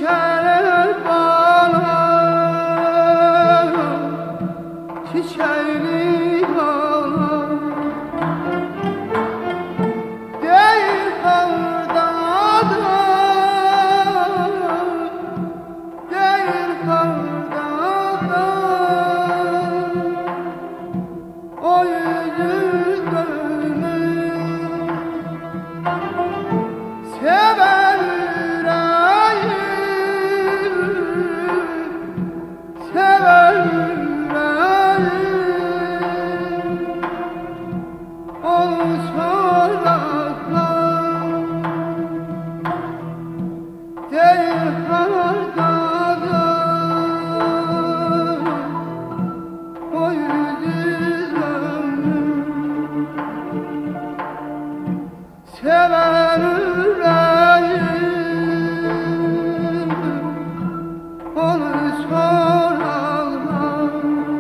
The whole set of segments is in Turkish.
Çiçeğler bana, çiçeğli bana, değil kardadır, değil kardadır, o yüzü gönlüm sever. Sever yüreğim, onu sorarlar.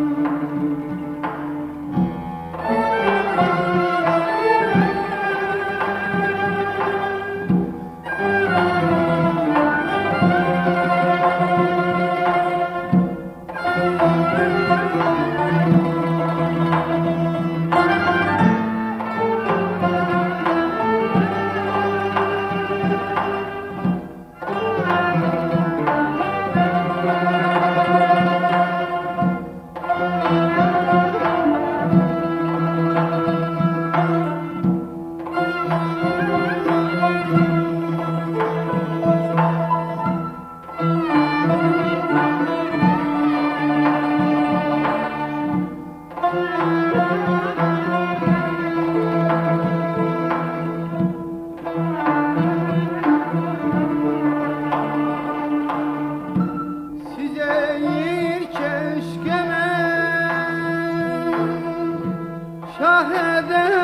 Şahede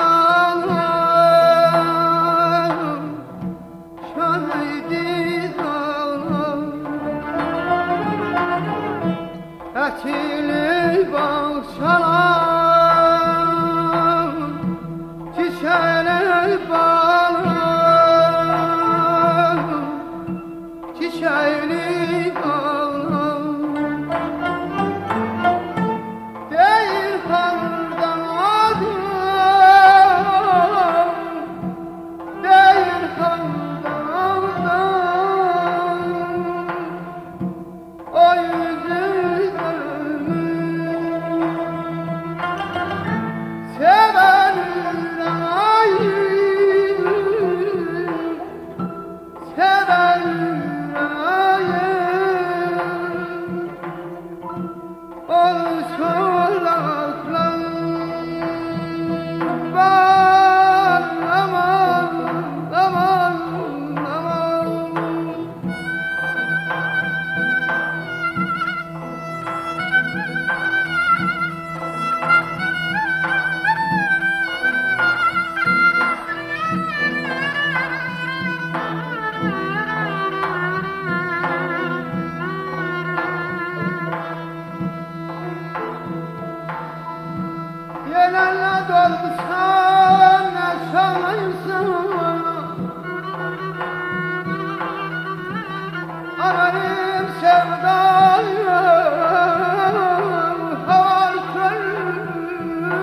dağlar, şahidi dağlar, etili bahçalar, çiçeğler bağlar, çiçeğli bağlar, değil kardan Yenerle dolsan ne sanırsın, amanım sevdayım havar körüm.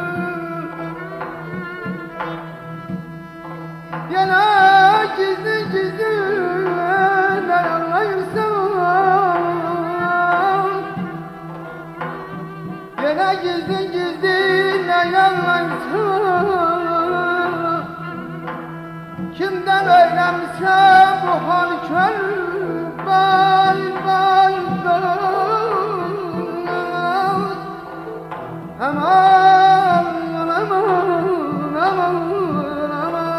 Yine gizli gizli ne yanlayırsan, yine gizli gizli yanlarsın. Kimden öğrense bu hal kör, bay bay dost. Aman aman aman aman.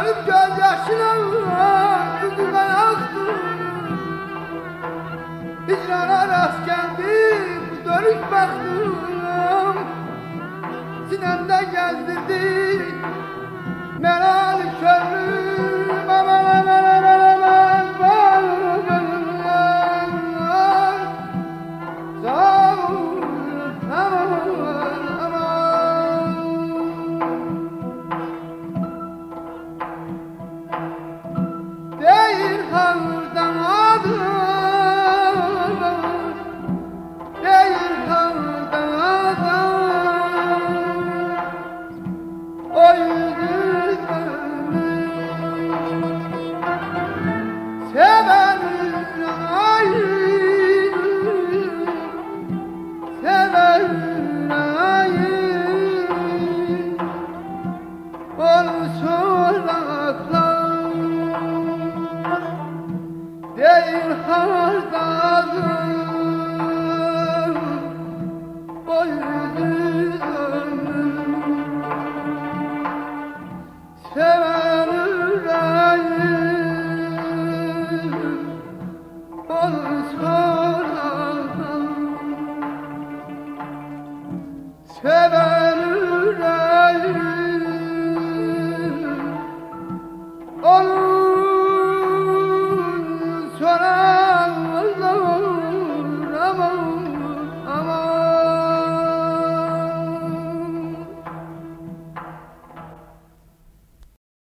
Dönüp gözyaşına yüzüme yaktım. Hicrana rast geldim, dönüp baktım. Sinemde gezdirdi meral körlüğüm. Aman aman aman aman aman. Sağ ol, aman aman. Değil havurdan adım, değil havurdan adım. O yüzü sevenin ayı, sevenin ayı. Onu soraklar değil hardadır.